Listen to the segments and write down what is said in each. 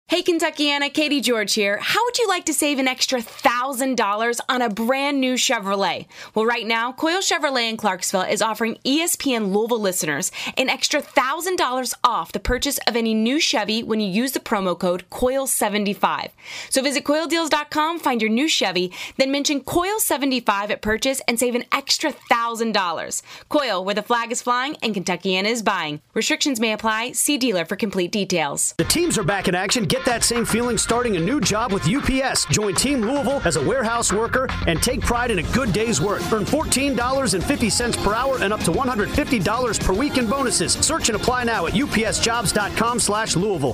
Hey, Kentuckiana, Katie George here. How would you like to save an extra $1,000 on a brand new Chevrolet? Well, right now, Coyle Chevrolet in Clarksville is offering ESPN Louisville listeners an extra $1,000 off the purchase of any new Chevy when you use the promo code COIL75. So visit CoilDeals.com, find your new Chevy, then mention COIL75 at purchase and save an extra $1,000. Coyle, where the flag is flying and Kentuckiana is buying. Restrictions may apply. See dealer for complete details. The teams are back in action. Get that same feeling starting a new job with UPS. Join Team Louisville as a warehouse worker and take pride in a good day's work. Earn $14.50 per hour and up to $150 per week in bonuses. Search and apply now at upsjobs.com/Louisville.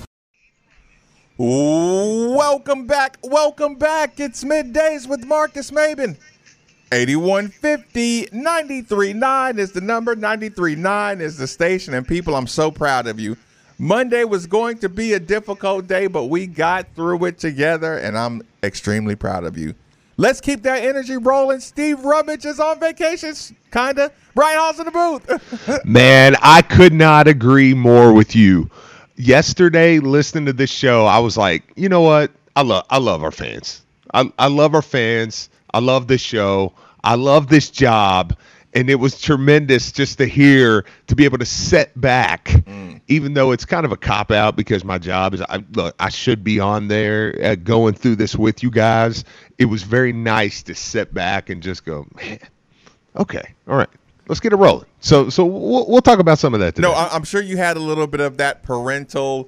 Welcome back. It's Middays with Marcus Maben. 8150 93.9 is the number. 93.9 is the station. And people, I'm so proud of you. Monday was going to be a difficult day, but we got through it together, and I'm extremely proud of you. Let's keep that energy rolling. Steve Rummage is on vacation, kind of. Brian Hall's in the booth. Man, I could not agree more with you. Yesterday, listening to this show, I was like, you know what? I love our fans. I love our fans. I love this show. I love this job. And it was tremendous just to hear, to be able to sit back, even though it's kind of a cop-out because my job is, I should be on there going through this with you guys. It was very nice to sit back and just go, man, okay, all right, let's get it rolling. So we'll talk about some of that today. No, I'm sure you had a little bit of that parental,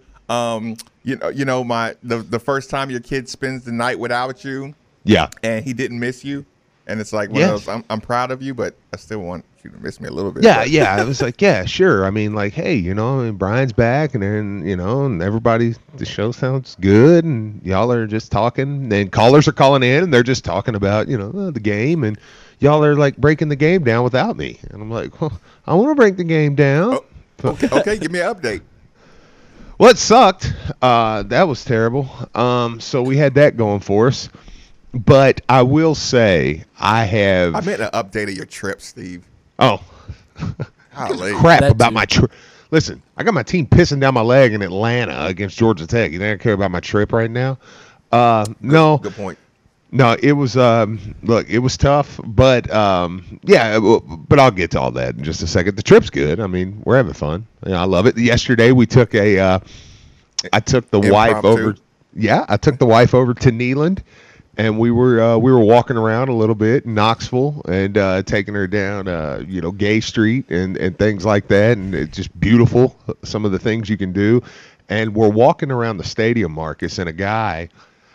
the first time your kid spends the night without you. Yeah. And he didn't miss you. And it's like, I'm proud of you, but I still want you to miss me a little bit. Yeah. I was like, yeah, sure. I mean, like, hey, Brian's back, and then, and everybody, the show sounds good, and y'all are just talking, and callers are calling in, and they're just talking about, the game, and y'all are, like, breaking the game down without me. And I'm like, well, I want to break the game down. Oh, okay, give me an update. Well, it sucked. That was terrible. So we had that going for us. But I will say I meant an update of your trip, Steve. Oh. Crap about my trip. Listen, I got my team pissing down my leg in Atlanta against Georgia Tech. You think I care about my trip right now? No. Good point. No, it was it was tough, but but I'll get to all that in just a second. The trip's good. I mean, we're having fun. I love it. Yesterday we took I took the wife over. Yeah, I took the wife over to Neyland. And we were walking around a little bit in Knoxville and taking her down, Gay Street and things like that. And it's just beautiful, some of the things you can do. And we're walking around the stadium, Marcus, and a guy,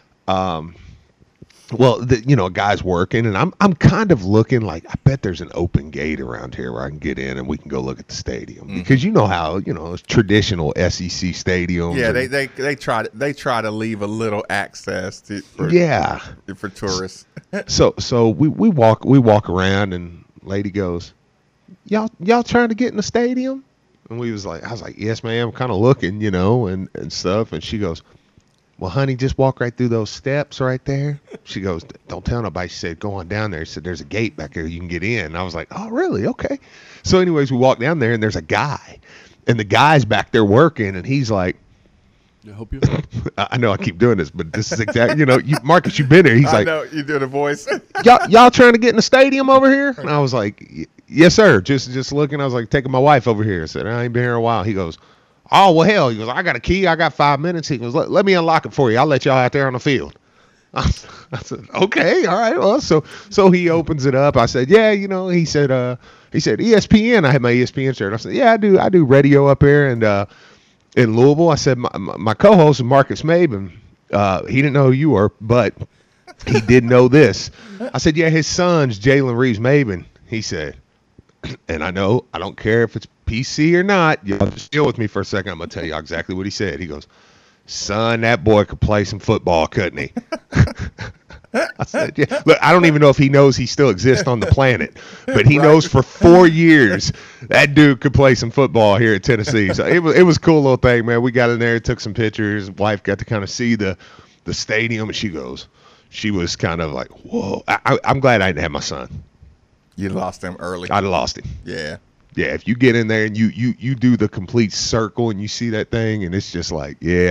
a guy's working. And I'm kind of looking like, I bet there's an open gate around here where I can get in and we can go look at the stadium. Mm-hmm. Because you know how, it's traditional SEC stadiums. Yeah, they try to leave a little access for tourists. So we walk around and lady goes, y'all trying to get in the stadium? And I was like, yes, ma'am, I'm kind of looking, and stuff. And she goes, well, honey, just walk right through those steps right there. She goes, don't tell nobody. She said, go on down there. She said, there's a gate back there you can get in. And I was like, oh, really? Okay. So anyways, we walk down there, and there's a guy. And the guy's back there working, and he's like, to help you? I know I keep doing this, but this is exactly, Marcus, you've been there. He's like, I know, you do the voice. y'all trying to get in the stadium over here? And I was like, yes, sir. Just looking. I was like, taking my wife over here. I said, I ain't been here a while. He goes, oh, well, hell. He goes, I got a key. I got 5 minutes. He goes, let me unlock it for you. I'll let y'all out there on the field. I said, okay, all right. Well, so he opens it up. I said, yeah, he said ESPN. I had my ESPN shirt. I said, yeah, I do radio up here and in Louisville. I said, my co-host is Marcus Maben. He didn't know who you were, but he did know this. I said, yeah, his son's Jalen Reeves Maben. He said, and I know, I don't care if it's PC or not. Y'all just deal with me for a second. I'm going to tell you exactly what he said. He goes, son, that boy could play some football, couldn't he? I said, yeah. Look, I don't even know if he knows he still exists on the planet, but he knows for 4 years that dude could play some football here at Tennessee. So it was a cool little thing, man. We got in there, took some pictures. Wife got to kind of see the stadium, and she was kind of like, whoa. I'm glad I didn't have my son. You lost him early. I'd have lost him. Yeah. Yeah, if you get in there and you do the complete circle and you see that thing, and it's just like, yeah.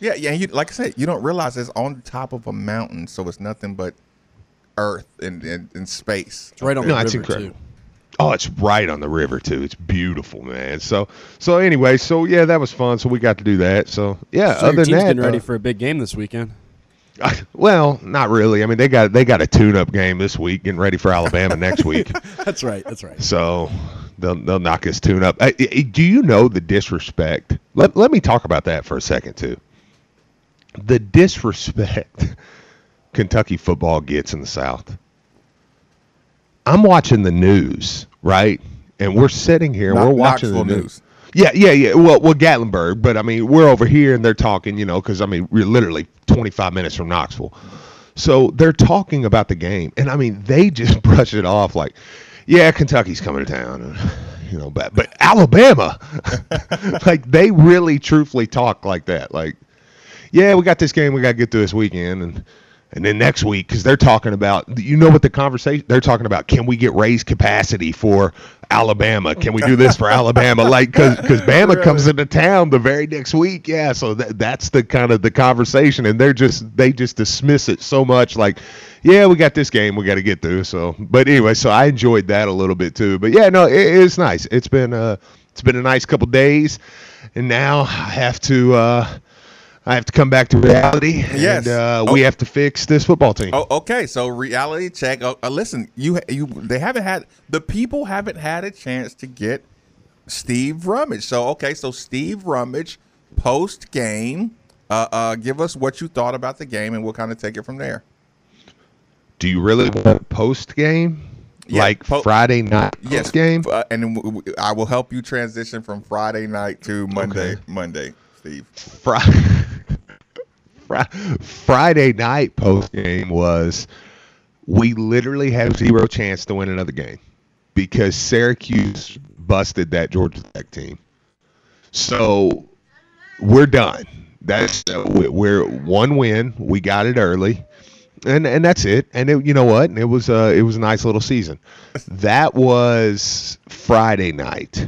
Yeah. And like I said, you don't realize it's on the top of a mountain, so it's nothing but earth and space. It's right on No, the it's river, incredible. too. Oh, it's right on the river too. It's beautiful, man. So anyway, so yeah, that was fun. So we got to do that. So yeah, So other your than team's that, getting ready for a big game this weekend. well, not really. I mean, they got a tune-up game this week, getting ready for Alabama next week. That's right. That's right. So they'll knock us tune up. Do you know the disrespect? Let me talk about that for a second too. The disrespect Kentucky football gets in the South. I'm watching the news, right? And we're sitting here, we're watching the news. Yeah. Well, Gatlinburg, but I mean, we're over here and they're talking, because I mean, we're literally 25 minutes from Knoxville. So they're talking about the game, and I mean, they just brush it off like, yeah, Kentucky's coming to town, but Alabama, like they really truthfully talk like that. Like, yeah, we got this game we got to get through this weekend, and then next week, because they're talking about, what the conversation, they're talking about, can we get raised capacity for Alabama? Can we do this for Alabama? Like, because Bama comes into town the very next week. Yeah, so that's the kind of the conversation, and they just dismiss it so much like, yeah, we got this game we got to get through. So, but anyway, so I enjoyed that a little bit too. But yeah, no, it's nice. It's been a nice couple days, and now I have to come back to reality. Yes. And we have to fix this football team. Oh, okay. So reality check. Listen, the people haven't had a chance to get Steve Rummage. So Steve Rummage post game. Give us what you thought about the game, and we'll kind of take it from there. Do you really want post game? Yeah, Friday night post game? And I will help you transition from Friday night to Monday. Okay. Monday, Steve. Friday night post game was, we literally have zero chance to win another game because Syracuse busted that Georgia Tech team. So we're done. We're one win. We got it early. And that's it. And you know what? It was a nice little season. That was Friday night.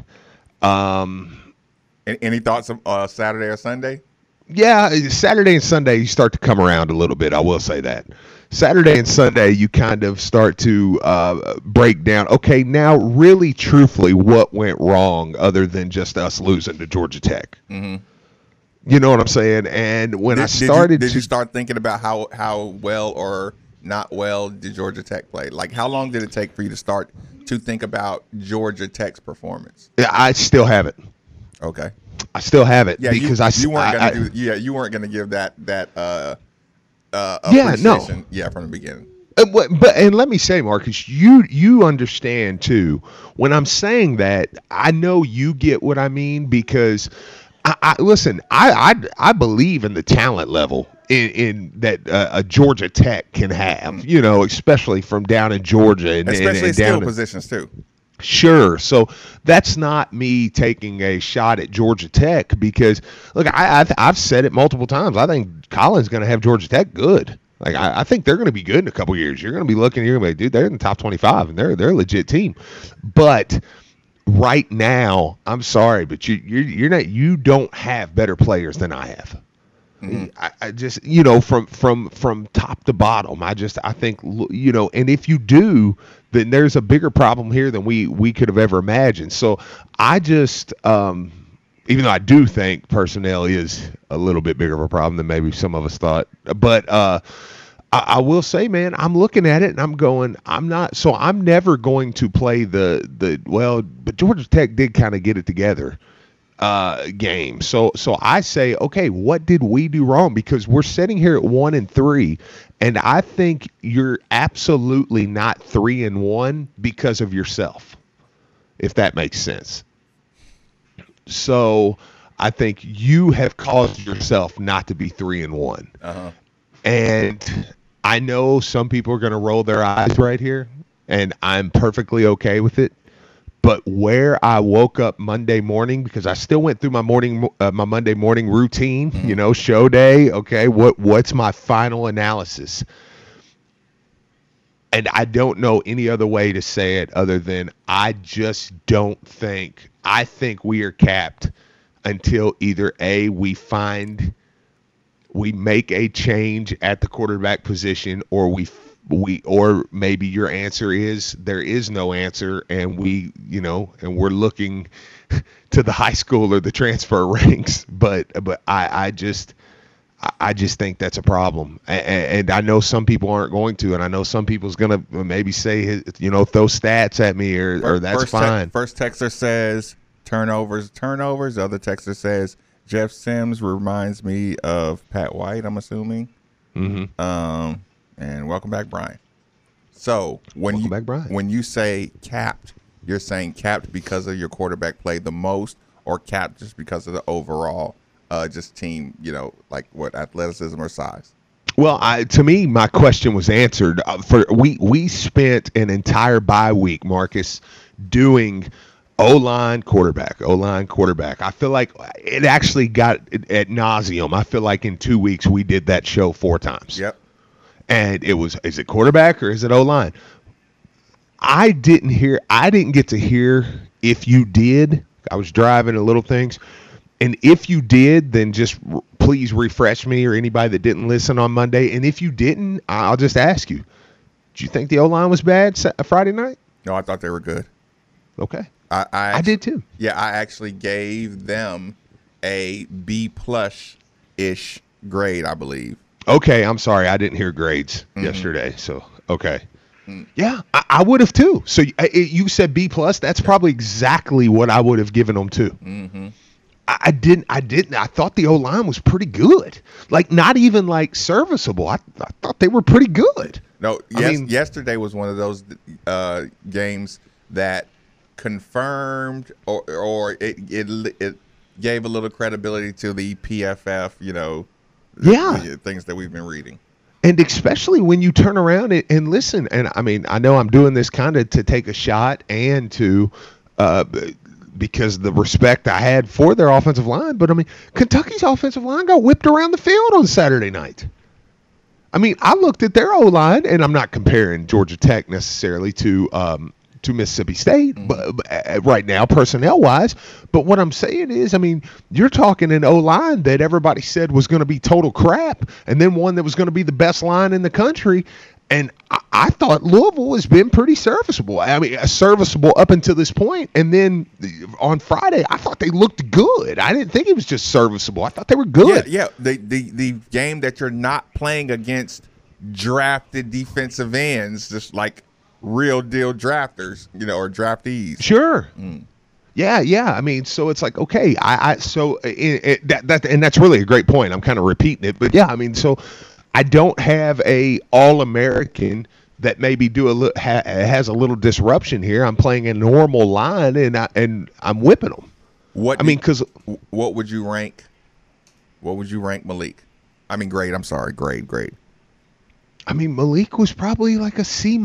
Any thoughts of Saturday or Sunday? Yeah, Saturday and Sunday you start to come around a little bit. I will say that. Saturday and Sunday you kind of start to break down. Okay, now really, truthfully, what went wrong other than just us losing to Georgia Tech? Mm-hmm. You know what I'm saying? And when I started, did you start thinking about how well or not well did Georgia Tech play? Like, how long did it take for you to start to think about Georgia Tech's performance? Yeah, I still have it. Okay. I still have it because you weren't going to give that appreciation, from the beginning. But let me say, Marcus, you understand too. When I'm saying that, I know you get what I mean because listen. I believe in the talent level in that a Georgia Tech can have. Especially from down in Georgia and especially and skill down positions too. Sure. So that's not me taking a shot at Georgia Tech because, look, I've said it multiple times. I think Colin's going to have Georgia Tech good. Like, I think they're going to be good in a couple years. You're going to be looking, you're going to be like, dude, they're in the top 25, and they're a legit team. But right now, I'm sorry, but you don't have better players than I have. Mm-hmm. I just, from top to bottom, I think, and if you do, then there's a bigger problem here than we could have ever imagined. So I just, even though I do think personnel is a little bit bigger of a problem than maybe some of us thought, but I will say, man, I'm looking at it and I'm going, I'm never going to play but Georgia Tech did kind of get it together game. So I say, okay, what did we do wrong? Because we're sitting here at 1-3, and I think you're absolutely not 3-1 because of yourself, if that makes sense. So I think you have caused yourself not to be 3-1. Uh-huh. And I know some people are going to roll their eyes right here, and I'm perfectly okay with it. But where I woke up Monday morning, because I still went through my Monday morning routine, show day. Okay, what's my final analysis? And I don't know any other way to say it other than I think we are capped until either A, we find we make a change at the quarterback position, or or maybe your answer is there is no answer, and we're looking to the high school or the transfer ranks. But I just think that's a problem, and I know some people aren't going to, and I know some people's gonna maybe say, throw stats at me, or that's fine. First texter says turnovers. The other texter says Jeff Sims reminds me of Pat White, I'm assuming. Mm-hmm. And welcome back, Brian. So when you say capped, you're saying capped because of your quarterback played the most, or capped just because of the overall just team, like what, athleticism or size? Well, to me, my question was answered. We spent an entire bye week, Marcus, doing O-line, quarterback. I feel like it actually got ad nauseum. I feel like in 2 weeks we did that show 4 times. Yep. And is it quarterback or is it O-line? I didn't get to hear if you did. I was driving to Little Things. And if you did, then just please refresh me or anybody that didn't listen on Monday. And if you didn't, I'll just ask you, did you think the O-line was bad Friday night? No, I thought they were good. Okay. I did too. Yeah, I actually gave them a B+-ish grade, I believe. Okay, I'm sorry. I didn't hear grades yesterday. So, okay. Yeah, I would have too. So you said B+. That's probably exactly what I would have given them too. Mm-hmm. I didn't. I thought the O-line was pretty good. Like, not even like serviceable. I thought they were pretty good. No, yesterday was one of those games that confirmed or it gave a little credibility to the PFF, things that we've been reading. And especially when you turn around and listen, and I mean, I know I'm doing this kind of to take a shot and to because the respect I had for their offensive line, but I mean, Kentucky's offensive line got whipped around the field on Saturday night. I mean, I looked at their O-line, and I'm not comparing Georgia Tech necessarily to Mississippi State, but right now, personnel-wise. But what I'm saying is, I mean, you're talking an O-line that everybody said was going to be total crap, and then one that was going to be the best line in the country. And I thought Louisville has been pretty serviceable. I mean, serviceable up until this point. And then on Friday, I thought they looked good. I didn't think it was just serviceable. I thought they were good. Yeah. The game that you're not playing against drafted defensive ends, just like real deal drafters, or draftees. Sure. Yeah. I mean, so it's like, okay, and that's really a great point. I'm kind of repeating it, but yeah, I mean, so I don't have a All-American that maybe has a little disruption here. I'm playing a normal line, and I'm whipping them. What would you rank? What would you rank Malik? I mean, grade. I'm sorry, grade. I mean, Malik was probably like a C-.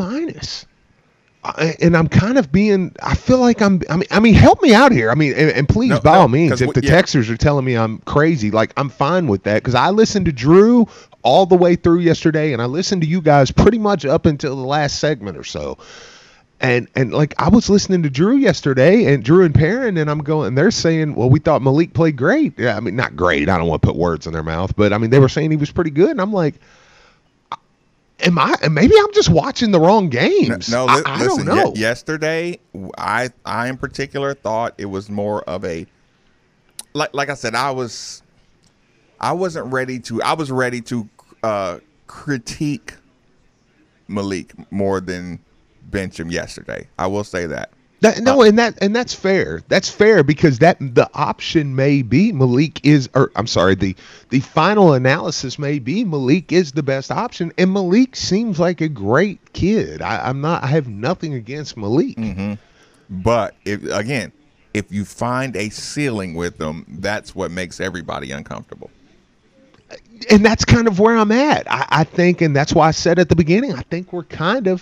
And I'm kind of I feel like I mean, help me out here. I mean, and please, by all means, if the texters are telling me I'm crazy, like, I'm fine with that, because I listened to Drew all the way through yesterday, and I listened to you guys pretty much up until the last segment or so. And like, I was listening to Drew yesterday, and Drew and Perrin, and they're saying, well, we thought Malik played great. Yeah, I mean, not great. I don't want to put words in their mouth, but I mean, they were saying he was pretty good, and I'm like, maybe I'm just watching the wrong games. No, I listen, don't know. Yesterday, I in particular thought it was more of a, like I said, I was ready to critique Malik more than bench him yesterday. I will say that. And that's fair. That's fair, because the option may be the final analysis may be Malik is the best option, and Malik seems like a great kid. I have nothing against Malik. Mm-hmm. But if you find a ceiling with them, that's what makes everybody uncomfortable. And that's kind of where I'm at. I think, and that's why I said at the beginning, I think we're kind of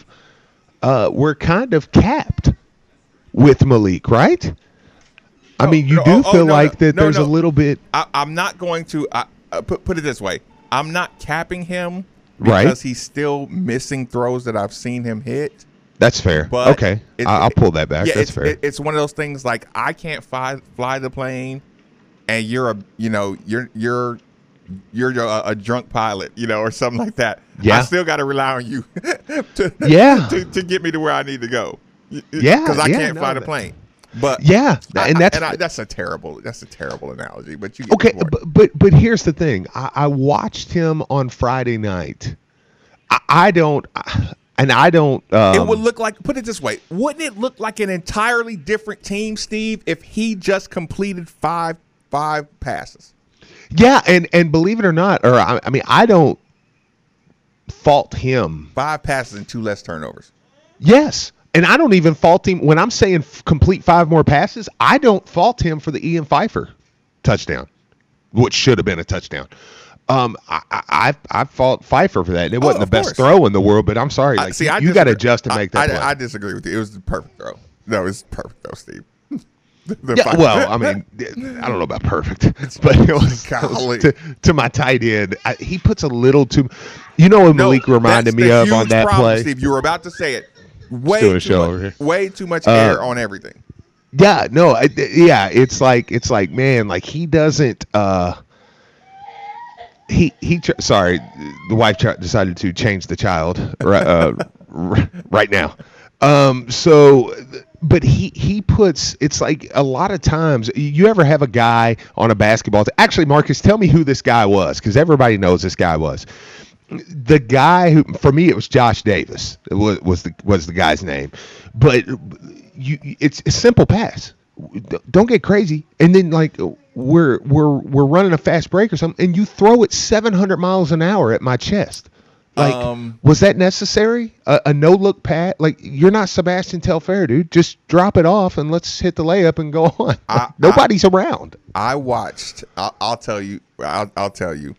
capped with Malik, right? I mean, you do feel like that there's a little bit. I'm not going to put it this way. I'm not capping him because he's still missing throws that I've seen him hit. That's fair. But okay, I'll pull that back. That's fair. It's one of those things like I can't fly the plane, and you're you're a drunk pilot, or something like that. Yeah. I still got to rely on you to get me to where I need to go. Yeah, because I can't fly the plane. But that's a terrible analogy. But you get okay. the point. But here's the thing. I watched him on Friday night. I don't. It would look like. Put it this way. Wouldn't it look like an entirely different team, Steve, if he just completed five passes? Yeah, and believe it or not, I don't fault him. 5 passes and 2 less turnovers. Yes. And I don't even fault him when I'm saying complete 5 more passes. I don't fault him for the Ian Pfeiffer touchdown, which should have been a touchdown. I fault Pfeiffer for that. And it wasn't the best throw in the world, but I'm sorry. You got to adjust to make that play. I disagree with you. It was the perfect throw. No, it was perfect throw, Steve. I don't know about perfect, but it was to my tight end. He puts a little too. What Malik reminded me of on that play. Steve, you were about to say it. Way too much air on everything. Yeah, no, it's like man, like he doesn't. Sorry, the wife decided to change the child right now. But he puts. It's like a lot of times. You ever have a guy on a basketball team? Actually, Marcus, tell me who this guy was, because everybody knows this guy was. The guy who, for me, it was Josh Davis. Was the guy's name, but it's a simple pass. Don't get crazy. And then we're running a fast break or something, and you throw it 700 miles an hour at my chest. Was that necessary? A no look pass? You're not Sebastian Telfair, dude. Just drop it off and let's hit the layup and go on. Nobody's around. I watched. I'll tell you. I'll tell you.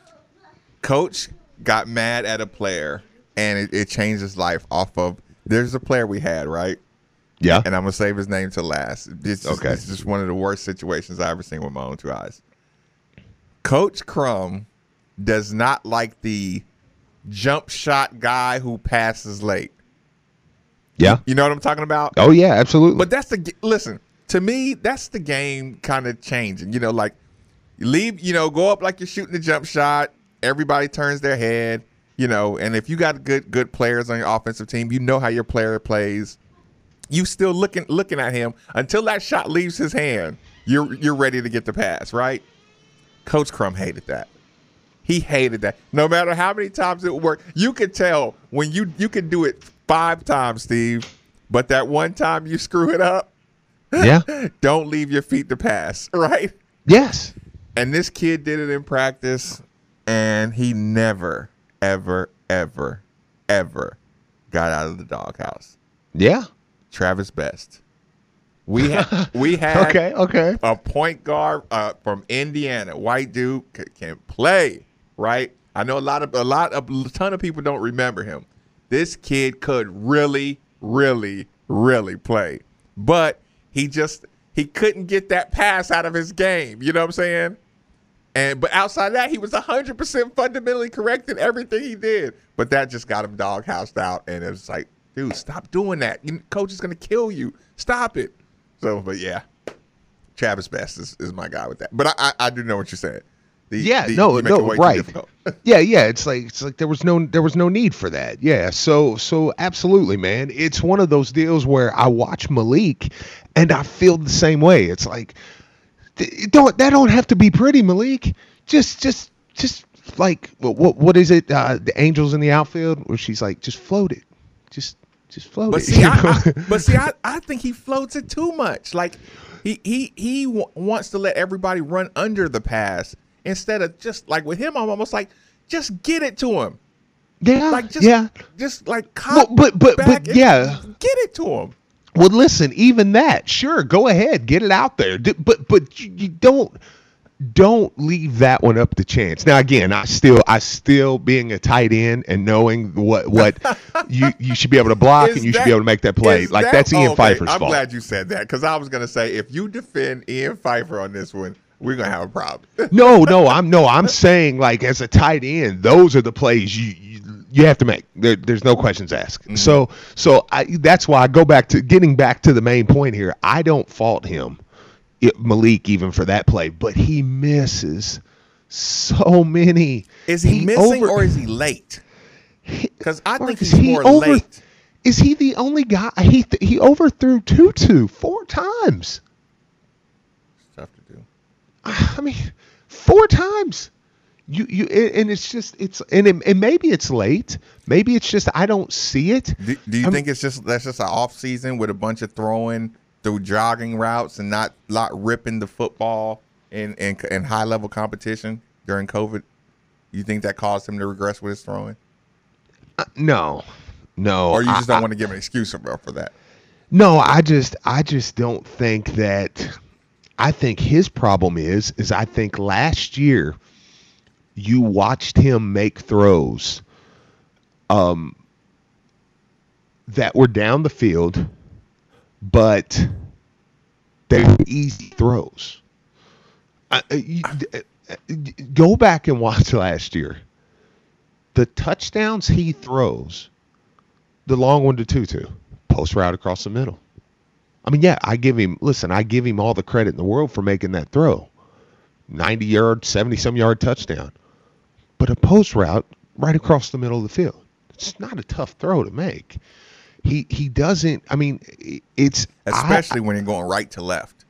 Coach got mad at a player, and it changed his life off of. There's a player we had, right? Yeah. And I'm gonna save his name to last. It's just one of the worst situations I've ever seen with my own 2 eyes. Coach Crum does not like the jump shot guy who passes late. Yeah. You know what I'm talking about? Oh yeah, absolutely. But listen, to me, that's the game kind of changing. Leave, go up like you're shooting the jump shot. Everybody turns their head, and if you got good players on your offensive team, you know how your player plays. You still looking at him until that shot leaves his hand. You're ready to get the pass, right? Coach Crum hated that. He hated that. No matter how many times it would work, you could tell when you can do it 5 times, Steve, but that one time you screw it up, yeah, don't leave your feet to pass, right? Yes. And this kid did it in practice. And he never, ever, ever, ever got out of the doghouse. Yeah. Travis Best. We had okay. a point guard from Indiana, white dude, can play, right? I know a ton of people don't remember him. This kid could really, really, really play. But he couldn't get that pass out of his game. You know what I'm saying? But outside of that, he was 100% fundamentally correct in everything he did. But that just got him doghoused out, and it was like, dude, stop doing that. Coach is going to kill you. Stop it. So, but yeah, Travis Best is my guy with that. But I do know what you're saying. Right. Yeah. It's like there was no need for that. Yeah. So absolutely, man. It's one of those deals where I watch Malik, and I feel the same way. It's like. That don't have to be pretty, Malik. Just like what is it? The Angels in the outfield, where she's like, just float it, just float it. But see, I think he floats it too much. Like he wants to let everybody run under the pass instead of just like with him. I'm almost like just get it to him. Yeah, just like cop but get it to him. Well, listen, even that, sure, go ahead, get it out there, but you don't leave that one up to chance. Now, again, I still being a tight end and knowing what you should be able to block and you should be able to make that play. That's Ian Pfeiffer's fault. I'm glad you said that, because I was going to say if you defend Ian Pfeiffer on this one, we're going to have a problem. I'm saying as a tight end, those are the plays you have to make. There's no questions asked. Mm-hmm. So that's why I go back to getting back to the main point here. I don't fault him, Malik, even for that play, but he misses so many. Is he missing or is he late? Because I think he's more late. Is he the only guy? He overthrew Tutu 4 times. Tough to do. I mean, 4 times. And it's just and maybe it's late. Maybe it's just I don't see it. Do you think that's just an off season with a bunch of throwing through jogging routes and not ripping the football in high level competition during COVID? You think that caused him to regress with his throwing? No. Or you just don't want to give an excuse for that? No, I just don't think that. I think his problem is I think last year you watched him make throws that were down the field, but they were easy throws. Go back and watch last year. The touchdowns he throws, the long one to Tutu, post route across the middle. I mean, yeah, I give him all the credit in the world for making that throw. 90-yard, 70-some yard touchdown. But a post route right across the middle of the field. It's not a tough throw to make. He doesn't, I mean, it's... Especially when you're going right to left.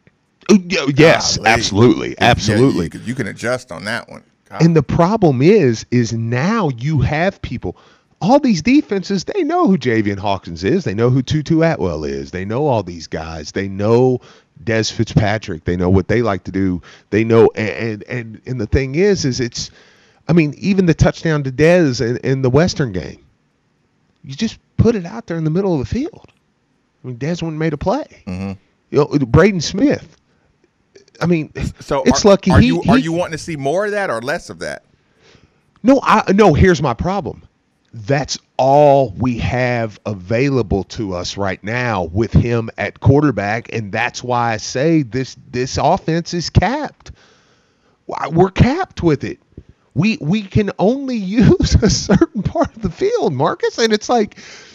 Yes, absolutely. Absolutely. Yeah, you can adjust on that one. God. And the problem is now you have people... All these defenses, they know who Javian Hawkins is. They know who Tutu Atwell is. They know all these guys. They know Des Fitzpatrick. They know what they like to do. They know, and the thing is it's, I mean, even the touchdown to Des in the Western game, you just put it out there in the middle of the field. I mean, Des wouldn't made a play. Mm-hmm. You know, Braden Smith. I mean, so it's lucky. Are you wanting to see more of that or less of that? No, here's my problem. That's all we have available to us right now with him at quarterback, and that's why I say this offense is capped. We're capped with it. We can only use a certain part of the field, Marcus, and it's like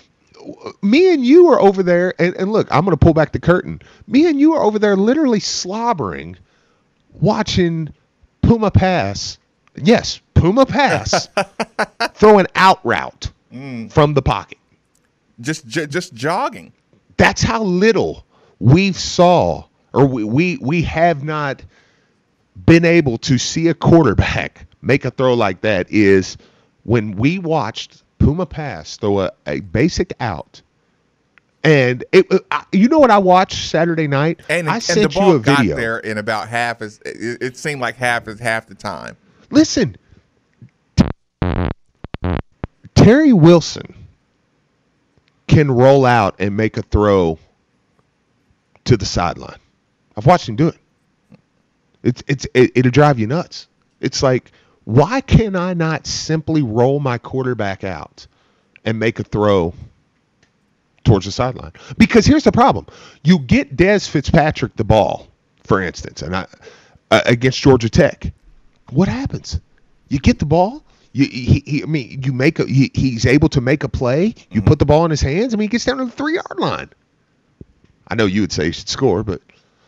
me and you are over there, and look, I'm going to pull back the curtain. Me and you are over there literally slobbering, watching Puma pass. Yes, Puma pass, throw an out route from the pocket. Just jogging. That's how little we saw, or we have not been able to see a quarterback make a throw like that is when we watched Puma pass throw a basic out. And you know what I watched Saturday night? And I sent the ball you a video. got there in about half. It seemed like half the time. Listen, Terry Wilson can roll out and make a throw to the sideline. I've watched him do it. It'll drive you nuts. It's like, why can I not simply roll my quarterback out and make a throw towards the sideline? Because here's the problem. You get Des Fitzpatrick the ball, for instance, and against Georgia Tech. What happens? You get the ball. He's able to make a play. You put the ball in his hands. I mean, he gets down to the 3-yard line. I know you would say he should score, but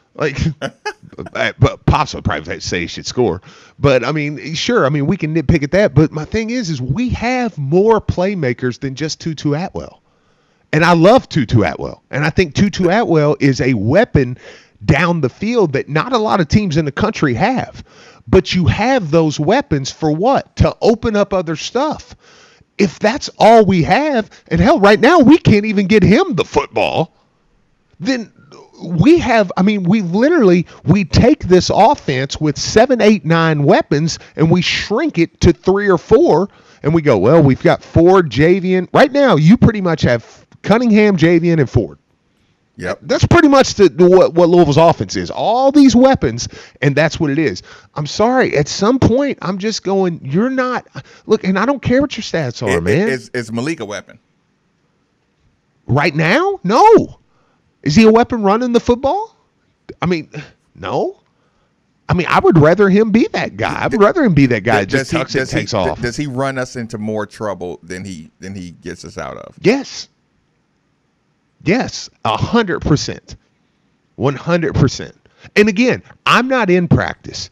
but Pops would probably say he should score. But I mean, sure. I mean, we can nitpick at that. But my thing is we have more playmakers than just Tutu Atwell, and I love Tutu Atwell, and I think Tutu Atwell is a weapon down the field that not a lot of teams in the country have. But you have those weapons for what? To open up other stuff. If that's all we have, and hell, right now we can't even get him the football, then we have, I mean, we take this offense with 7, 8, 9 weapons and we shrink it to 3 or 4 and we go, well, we've got Ford, Javian. Right now, you pretty much have Cunningham, Javian, and Ford. Yep. That's pretty much what Louisville's offense is. All these weapons, and that's what it is. I'm sorry. At some point, I'm just going, you're not – look, and I don't care what your stats are, man. Is Malik a weapon? Right now? No. Is he a weapon running the football? I mean, no. I mean, I would rather him be that guy. I would rather him be that guy that just tucks and takes off. Does he run us into more trouble than he gets us out of? Yes. Yes, 100%. 100%. And again, I'm not in practice.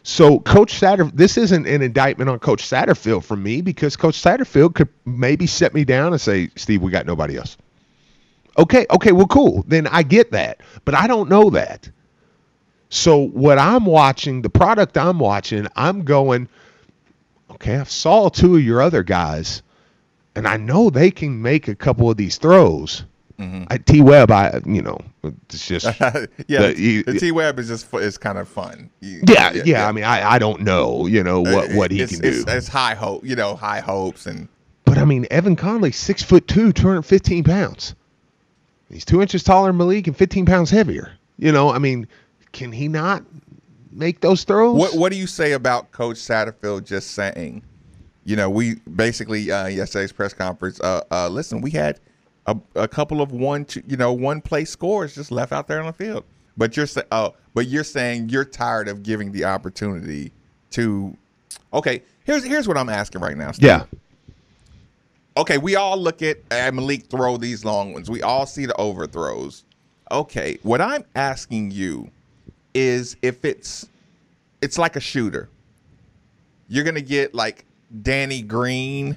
So Coach Satterfield, this isn't an indictment on Coach Satterfield from me, because Coach Satterfield could maybe set me down and say, Steve, we got nobody else. Okay, well, cool. Then I get that. But I don't know that. So what I'm watching, the product I'm watching, I'm going, okay, I saw two of your other guys, and I know they can make a couple of these throws. T-Web, it's just the T-Web is just is kind of fun. I mean, I don't know, what he can do. It's high hope, high hopes But I mean, Evan Conley, 6'2", 215 pounds. He's 2 inches taller than Malik and 15 pounds heavier. I mean, can he not make those throws? What do you say about Coach Satterfield just saying, we basically yesterday's press conference, listen, we had a couple of one play scores just left out there on the field. But you're saying you're tired of giving the opportunity to. Okay, here's what I'm asking right now, Steve. Yeah. Okay, we all look at Malik throw these long ones. We all see the overthrows. Okay, what I'm asking you is if it's like a shooter. You're gonna get like Danny Green,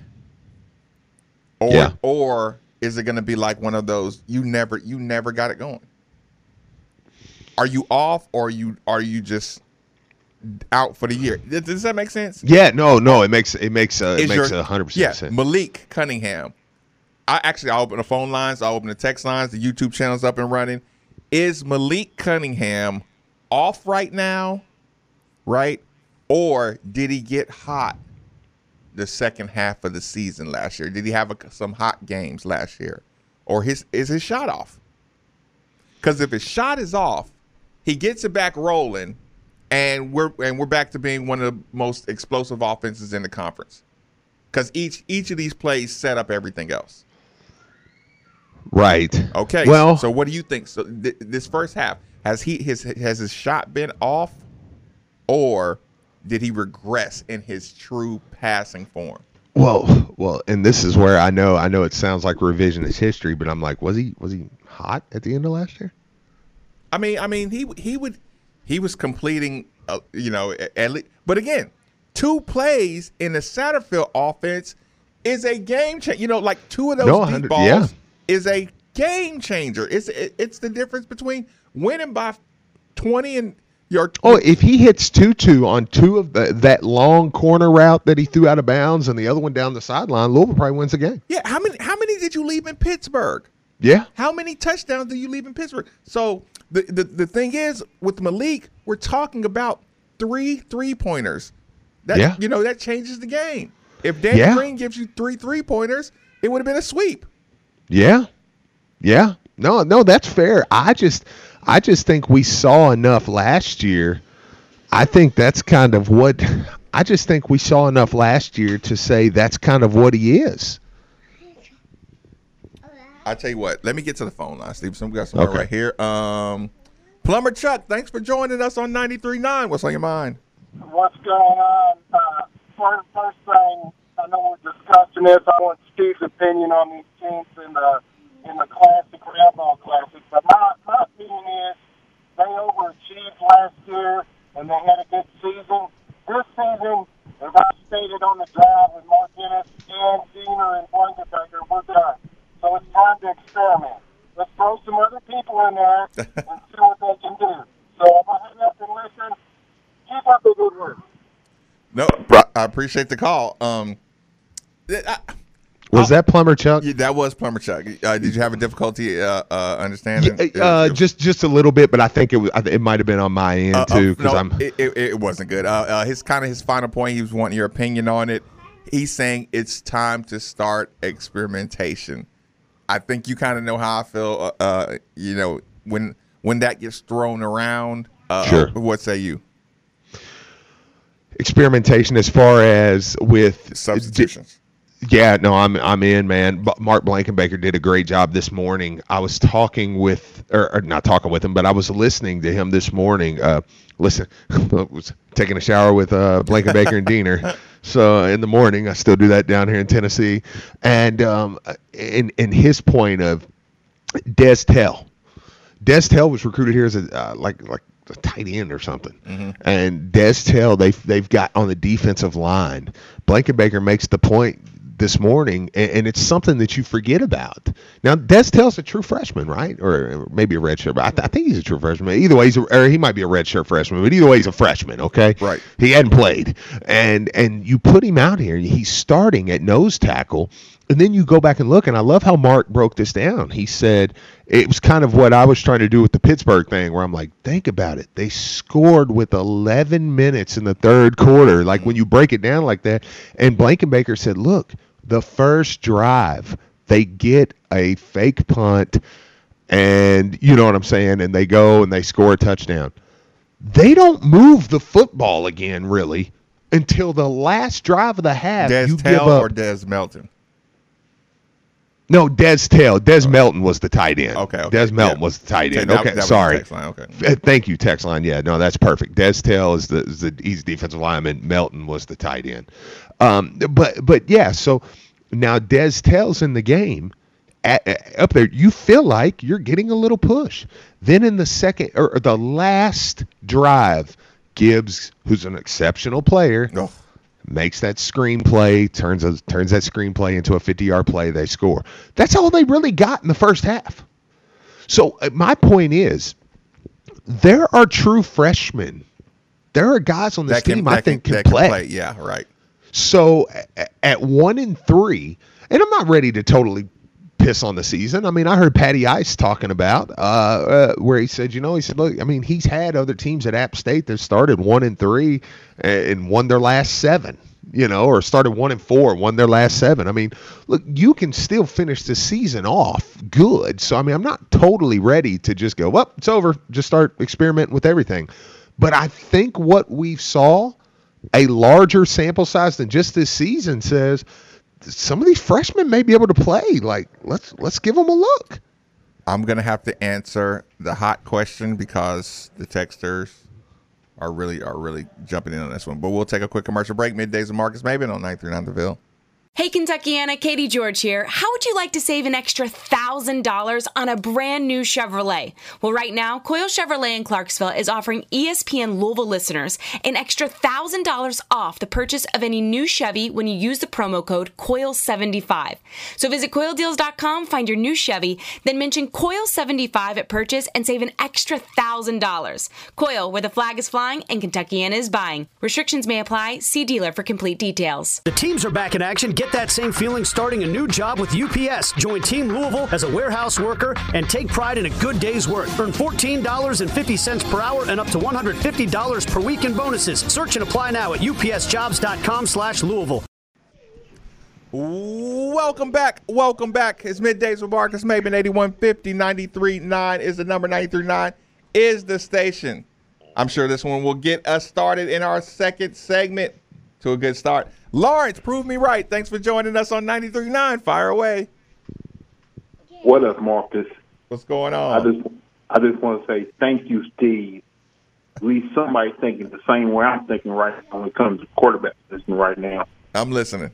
or is it gonna be like one of those you never got it going? Are you off, or are you just out for the year? Does that make sense? Yeah, no, it makes 100% sense. Malik Cunningham. I'll open the phone lines, I'll open the text lines, the YouTube channel's up and running. Is Malik Cunningham off right now, right? Or did he get hot the second half of the season last year? Did he have some hot games last year? Or is his shot off? Because if his shot is off, he gets it back rolling, and we're back to being one of the most explosive offenses in the conference. Because each of these plays set up everything else. Right. Okay. Well, so what do you think? So this first half, has his shot been off, or did he regress in his true passing form? Well, and this is where I know it sounds like revisionist history, but I'm like, was he hot at the end of last year? I mean, he was completing, at least, but again, 2 plays in the Satterfield offense is a game changer. Like 2 of those deep balls is a game changer. It's the difference between winning by 20 and your. Oh, if he hits 2-2 on 2 of that long corner route that he threw out of bounds and the other one down the sideline, Louisville probably wins the game. Yeah, how many did you leave in Pittsburgh? Yeah. How many touchdowns do you leave in Pittsburgh? So the thing is, with Malik, we're talking about 3 3-pointers. That changes the game. If Danny Green gives you 3 3-pointers, it would have been a sweep. Yeah. No, that's fair. I just think we saw enough last year. I think that's kind of what I just think we saw enough last year to say that's kind of what he is. I tell you what, let me get to the phone line, Steve. We got some right here. Plumber Chuck, thanks for joining us on 93.9. What's on your mind? What's going on? First thing, I know we're discussing this. I want Steve's opinion on these teams in the Classic, Roundball Classic. But my opinion is they overachieved last year and they had a good season. This season, as I stated on the drive with Mark Ennis and Diener and Blankenbaker, we're done. So it's time to experiment. Let's throw some other people in there and see what they can do. So I'm going to hang up and listen. Keep up the good work. No, I appreciate the call. Was that Plumber Chuck? Yeah, that was Plumber Chuck. Did you have a difficulty understanding? Just a little bit, but I think it might have been on my end too. It wasn't good. His final point. He was wanting your opinion on it. He's saying it's time to start experimentation. I think you kind of know how I feel. When that gets thrown around. Sure. What say you? Experimentation as far as with substitutions. Yeah, no, I'm in, man. Mark Blankenbaker did a great job this morning. I was talking with, or not talking with him, but I was listening to him this morning. I was taking a shower with Blankenbaker and Diener. So in the morning, I still do that down here in Tennessee. And in his point of Des Tell was recruited here as a a tight end or something. Mm-hmm. And Des Tell, they've got on the defensive line. Blankenbaker makes the point this morning, and it's something that you forget about. Now, Des Tell's a true freshman, right? Or maybe a redshirt, but I think he's a true freshman. Either way, or he might be a redshirt freshman, but either way, he's a freshman, okay? Right. He hadn't played. And you put him out here, he's starting at nose tackle, and then you go back and look, and I love how Mark broke this down. He said it was kind of what I was trying to do with the Pittsburgh thing, where I'm like, think about it. They scored with 11 minutes in the third quarter, like when you break it down like that. And Blankenbaker said, look, the first drive, they get a fake punt, and you know what I'm saying, and they go and they score a touchdown. They don't move the football again, really, until the last drive of the half. Des Tell or Des Melton? No, Des Tell. Des Melton was the tight end. Okay. Des Melton was the tight end. That okay, was sorry. the text line. Okay. Thank you, text line. Yeah, no, that's perfect. Des Tell is he's defensive lineman. Melton was the tight end. But yeah, so now Des Tell's in the game. Up there, you feel like you're getting a little push. Then in the second or the last drive, Gibbs, who's an exceptional player, makes that screenplay, turns that screenplay into a 50-yard play. They score. That's all they really got in the first half. So my point is, there are true freshmen. There are guys on this team I think can play. Yeah, right. So at 1-3, and I'm not ready to totally piss on the season. I mean, I heard Patty Ice talking about where he said, look, I mean, he's had other teams at App State that started 1-3 and won their last 7, or started 1-4, won their last 7. I mean, look, you can still finish the season off good. So, I mean, I'm not totally ready to just go, well, it's over, just start experimenting with everything. But I think what we saw, a larger sample size than just this season, says some of these freshmen may be able to play. Like, let's give them a look. I'm going to have to answer the hot question because the texters are really jumping in on this one. But we'll take a quick commercial break. Middays with Marcus Maven on 939 The Ville. Hey, Kentuckiana, Katie George here. How would you like to save an extra $1,000 on a brand new Chevrolet? Well, right now, Coyle Chevrolet in Clarksville is offering ESPN Louisville listeners an extra $1,000 off the purchase of any new Chevy when you use the promo code COIL75. So visit CoilDeals.com, find your new Chevy, then mention COIL75 at purchase and save an extra $1,000. Coyle, where the flag is flying and Kentuckiana is buying. Restrictions may apply. See dealer for complete details. The teams are back in action. Get that same feeling starting a new job with UPS. Join Team Louisville as a warehouse worker and take pride in a good day's work. Earn $14.50 per hour and up to $150 per week in bonuses. Search and apply now at upsjobs.com/Louisville. Welcome back. It's Middays with Marcus Maven. 8150 93.9 is the number. 93.9 is the station. I'm sure this one will get us started in our second segment to a good start. Lawrence, prove me right. Thanks for joining us on 93.9. Fire away. What up, Marcus? What's going on? I just want to say thank you, Steve. At least somebody thinking the same way I'm thinking right now when it comes to quarterback position right now. I'm listening.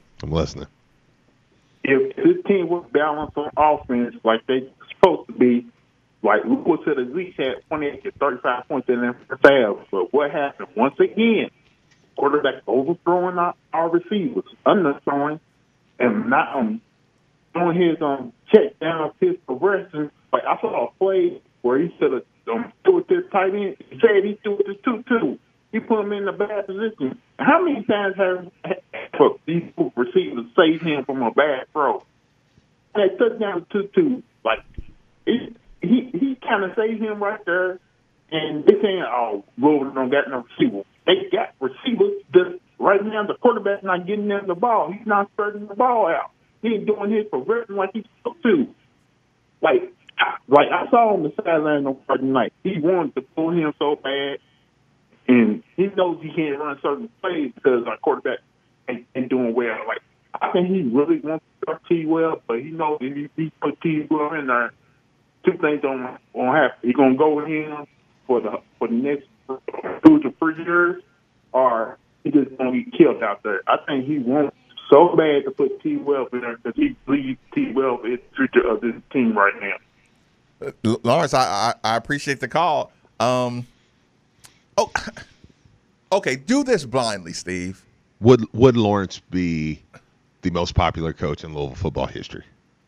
If this team was balanced on offense like they supposed to be, like Louisville should at least had 28 to 35 points in their first half. But what happened? Once again, quarterback overthrowing our receivers, underthrowing, and not doing his check down his progression. Like I saw a play where he should have threw it to his tight end. He said he threw it to 2-2. He put him in a bad position. How many times have these receivers saved him from a bad throw? And they took down 2-2. Like he kind of saved him right there. And they saying, "Oh, Louisville don't got no receiver." They got receivers. Right now, the quarterback's not getting them the ball. He's not spreading the ball out. He ain't doing his progression like he's supposed to. Like I saw on the sideline on Friday night. He wanted to pull him so bad, and he knows he can't run certain plays because our quarterback ain't doing well. Like I think he really wants to start T-Well, but he knows if he put T-Well in there, two things don't happen. He's gonna go with him for the next 2 to 3 years, or he just gonna get killed out there. I think he wants so bad to put T-Well in there because he believes T-Well is the future of this team right now. Lawrence, I appreciate the call. Oh, okay. Do this blindly, Steve. Would Lawrence be the most popular coach in Louisville football history?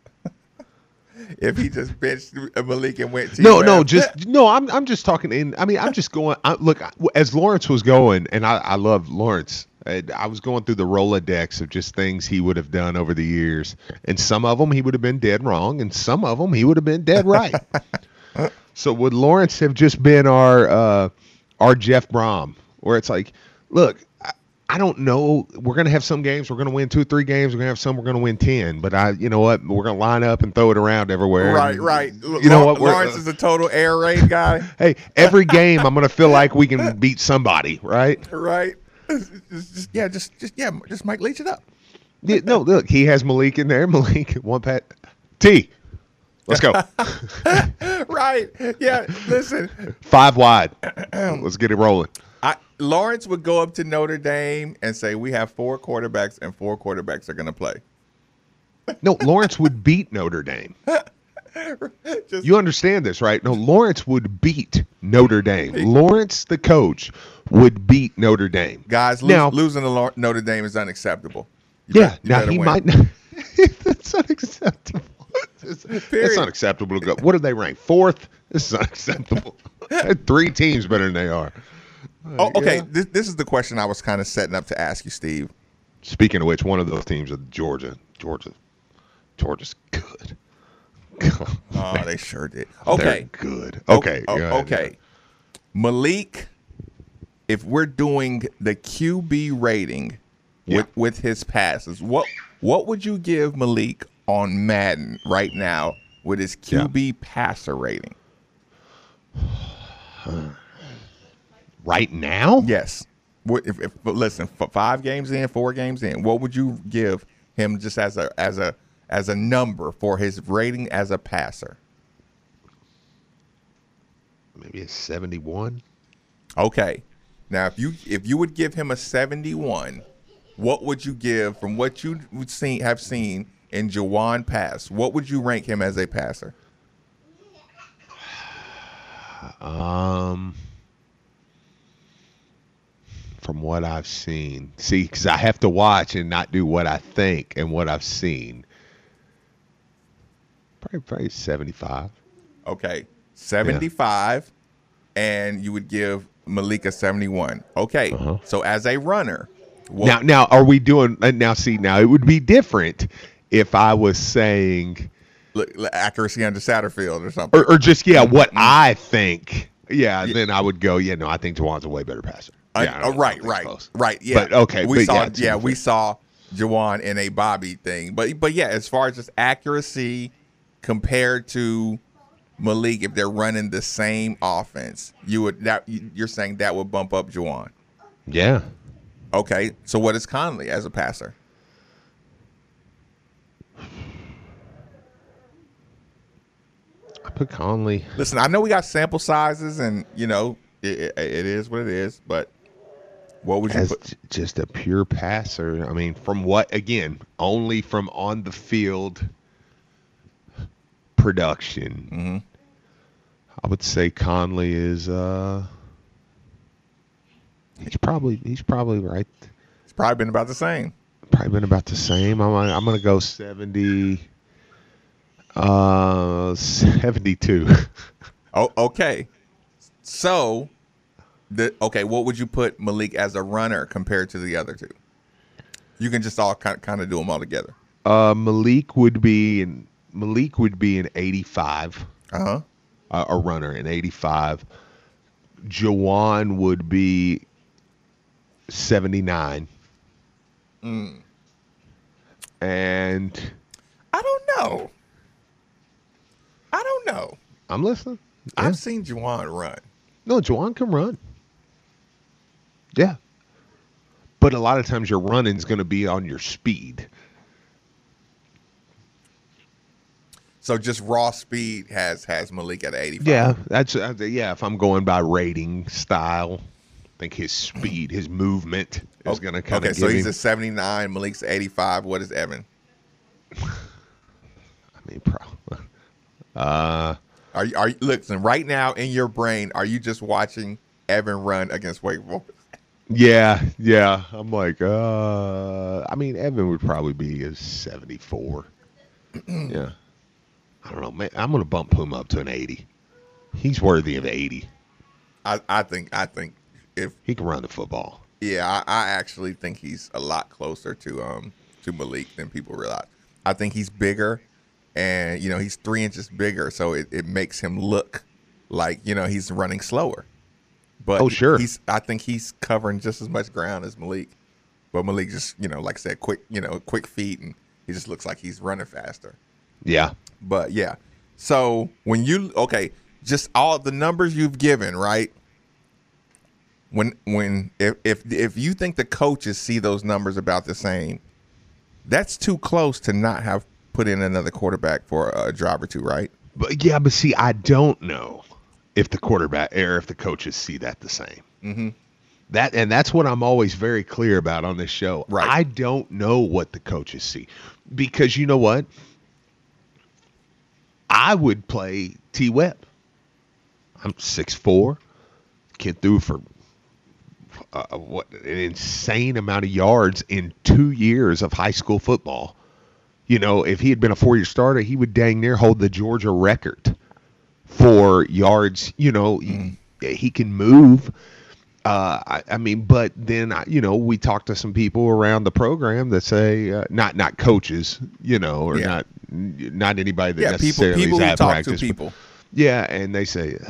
If he just benched Malik and went to I'm just talking I'm just going. Look, as Lawrence was going, and I love Lawrence. I was going through the Rolodex of just things he would have done over the years, and some of them he would have been dead wrong, and some of them he would have been dead right. So would Lawrence have just been our Jeff Brom, where it's like, look, I don't know. We're going to have some games. We're going to win 2-3 games. We're going to have some. We're going to win 10. But you know what? We're going to line up and throw it around everywhere. Right. You know what? Lawrence is a total air raid guy. Hey, every game I'm going to feel like we can beat somebody. Right. Right. Just Mike Leach it up. Yeah, no, look, he has Malik in there. Malik, one pat. T. Let's go. Right. Yeah. Listen. 5 wide. Let's get it rolling. Lawrence would go up to Notre Dame and say, we have 4 quarterbacks and 4 quarterbacks are going to play. No, Lawrence would beat Notre Dame. You understand this, right? No, Lawrence would beat Notre Dame. Lawrence, the coach, would beat Notre Dame. Guys, losing to Notre Dame is unacceptable. Now he might not. That's unacceptable. It's unacceptable to go. What are they ranked? 4th? This is unacceptable. 3 teams better than they are. Oh, okay. Yeah. This is the question I was kind of setting up to ask you, Steve. Speaking of which, one of those teams is Georgia. Georgia's good. Oh, they sure did. Okay. They're good. Okay. Okay. Malik, if we're doing the QB rating with his passes, what would you give Malik on Madden right now with his QB passer rating? Right now? Yes. If listen, 5 games in, 4 games in, what would you give him just as a number for his rating as a passer? Maybe a 71. Okay. Now, if you would give him a 71, what would you give from what you would have seen in Juwan pass? What would you rank him as a passer? From what I've seen. See, because I have to watch and not do what I think and what I've seen. Probably 75. Okay. 75, and you would give Malik a 71. Okay. So as a runner. Now, are we doing – now, it would be different if I was saying – accuracy under Satterfield or something. Or just, what I think. Yeah, then I would go, I think Juwan's a way better passer. Right. Yeah. But okay. We saw Juwan in a Bobby thing. But yeah, as far as just accuracy compared to Malik, if they're running the same offense, you're saying that would bump up Juwan. Yeah. Okay. So what is Conley as a passer? I put Conley. Listen, I know we got sample sizes, and it is what it is, but. What would you put? Just a pure passer. I mean, from what, again, only from on the field production. Mm-hmm. I would say Conley is he's probably right. It's probably been about the same. I'm gonna go 70 72. Oh, okay. So what would you put Malik as a runner compared to the other two? You can just all kind of do them all together. Malik would be an 85. A runner, an 85. Juwan would be 79. And I don't know. I'm listening. Yeah. I've seen Juwan run. No, Juwan can run. Yeah. But a lot of times your running is going to be on your speed. So just raw speed has Malik at 85. Yeah, if I'm going by rating style, I think his speed, his movement is going to kind of give so he's him. a 79, Malik's 85. What is Evan? I mean, probably. Are you listen right now in your brain? Are you just watching Evan run against Wake Forest. Yeah. I'm like, I mean, Evan would probably be a 74. Yeah. I don't know, man. I'm going to bump Puma up to an 80. He's worthy of 80. I think if He can run the football. yeah, I actually think he's a lot closer to Malik than people realize. I think he's bigger, and he's 3 inches bigger, so it makes him look like he's running slower. But Oh, sure. I think he's covering just as much ground as Malik. But Malik just like I said, quick feet, and he just looks like he's running faster. Yeah. But yeah, so when just all the numbers you've given, right? If you think the coaches see those numbers about the same, that's too close to not have put in another quarterback for a drive or two, right? But see, I don't know if the quarterback or if the coaches see that the same. Mm-hmm. That's what I'm always very clear about on this show. Right. I don't know what the coaches see, because you know what? I would play T. Webb. I'm 6'4", kid threw for an insane amount of yards in 2 years of high school football. If he had been a 4-year starter, he would dang near hold the Georgia record for yards. He can move. But then we talk to some people around the program that say not coaches, or Yeah. not anybody that necessarily people is who at talk practice. to people. Yeah, and they say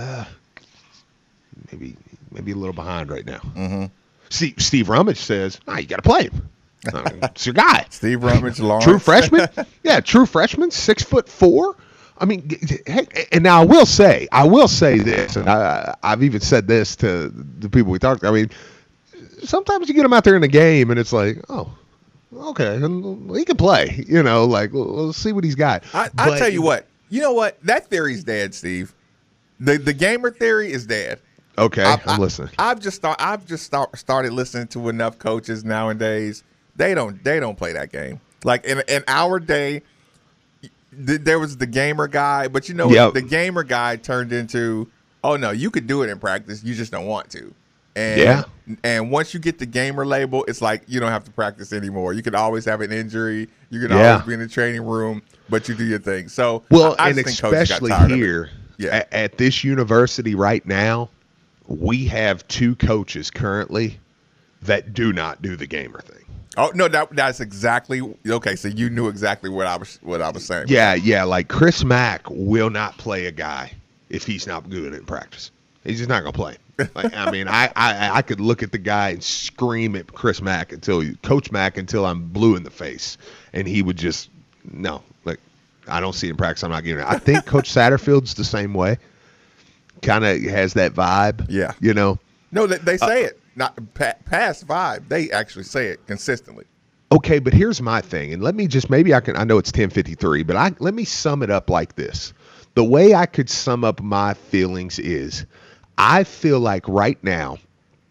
maybe a little behind right now. Mm-hmm. See, Steve Rummage says, you got to play him. It's your guy. Steve Rummage, Lawrence. True freshman. Yeah, true freshman, 6'4". I mean, hey, and now I will say this, and I've even said this to the people we talked to. I mean, sometimes you get him out there in the game, and it's like, oh, okay, he can play. We'll see what he's got. I tell you what. You know what? That theory's dead, Steve. The gamer theory is dead. Okay, I'm listening. I've just started listening to enough coaches nowadays. They don't play that game. Like in our day, there was the gamer guy, but Yep. the gamer guy turned into, oh no, you could do it in practice, you just don't want to. And Yeah. And once you get the gamer label, it's like you don't have to practice anymore. You could always have an injury. You can Yeah. always be in the training room, but you do your thing. So I and just think coaches got especially tired of it. here Yeah. at this university right now, we have 2 coaches currently that do not do the gamer thing. Oh no, that's exactly okay. So you knew exactly what I was saying. Yeah, like Chris Mack will not play a guy if he's not good in practice. He's just not gonna play him. Like, I mean, I could look at the guy and scream at Coach Mack until I'm blue in the face, and he would just no. Like, I don't see it in practice. I'm not giving it. I think Coach Satterfield's the same way. Kind of has that vibe. Yeah. No, they say it. Not past vibe. They actually say it consistently. Okay, but here's my thing, and let me just I know it's 10:53, but let me sum it up like this. The way I could sum up my feelings is, I feel like right now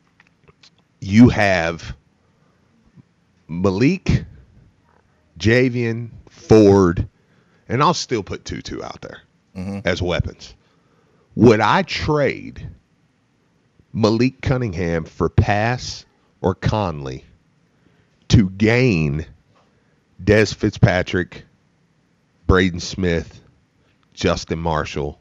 you have Malik, Javian, Ford, and I'll still put Tutu out there as weapons. Would I trade Malik Cunningham for Pass or Conley to gain Des Fitzpatrick, Braden Smith, Justin Marshall,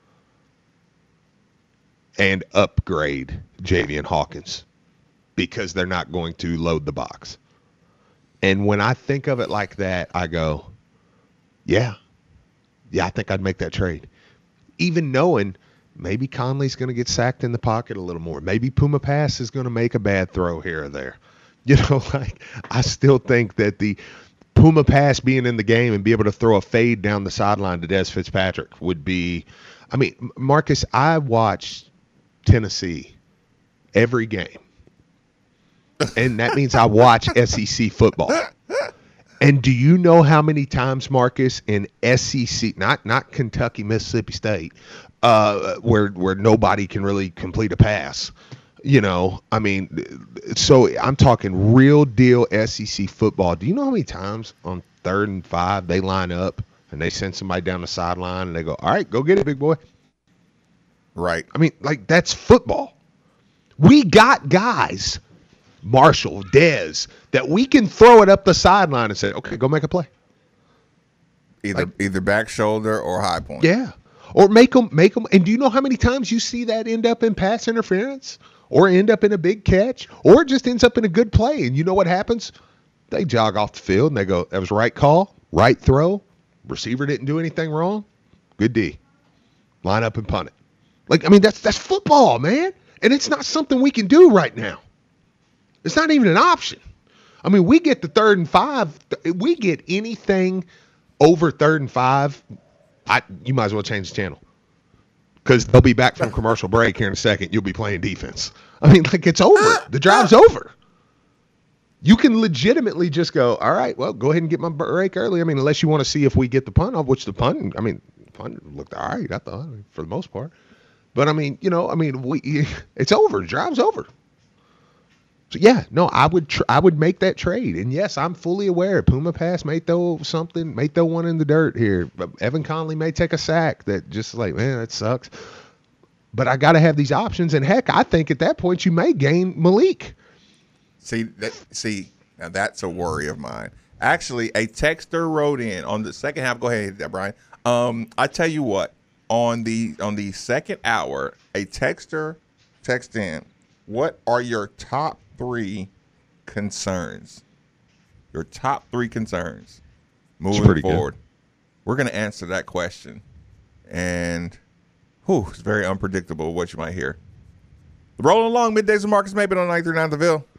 and upgrade Javian Hawkins? Because they're not going to load the box. And when I think of it like that, I go, yeah, I think I'd make that trade. Even knowing maybe Conley's going to get sacked in the pocket a little more. Maybe Puma Pass is going to make a bad throw here or there. I still think that the Puma Pass being in the game and be able to throw a fade down the sideline to Des Fitzpatrick would be, I mean, Marcus, I watched Tennessee every game. And that means I watch SEC football. And do you know how many times, Marcus, in SEC, not Kentucky, Mississippi State, where nobody can really complete a pass? I mean, so I'm talking real deal SEC football. Do you know how many times on 3rd and 5 they line up and they send somebody down the sideline and they go, all right, go get it, big boy? Right. I mean, like, that's football. We got guys, Marshall, Dez, that we can throw it up the sideline and say, okay, go make a play. Either back shoulder or high point. Yeah. Or make them. And do you know how many times you see that end up in pass interference or end up in a big catch or it just ends up in a good play? And you know what happens? They jog off the field and they go, that was right call, right throw. Receiver didn't do anything wrong. Good D. Line up and punt it. Like, I mean, that's football, man. And it's not something we can do right now. It's not even an option. I mean, we get the 3rd and 5. We get anything over 3rd and 5, you might as well change the channel. Because they'll be back from commercial break here in a second. You'll be playing defense. I mean, like, it's over. The drive's over. You can legitimately just go, all right, well, go ahead and get my break early. I mean, unless you want to see if we get the punt off, which the punt looked all right, I thought, for the most part. But, I mean, it's over. The drive's over. So, yeah, no, I would make that trade. And, yes, I'm fully aware. Puma Pass may throw one in the dirt here. But Evan Conley may take a sack that just like, man, that sucks. But I got to have these options. And, heck, I think at that point you may gain Malik. See, now that's a worry of mine. Actually, a texter wrote in on the second half. Go ahead, hit that, Brian. I tell you what, on the second hour, a texter text in, what are your top 3 concerns? Your top 3 concerns moving forward. Good. We're going to answer that question. And it's very unpredictable what you might hear. Rolling along, middays with Marcus Maben on 93.9 The Ville.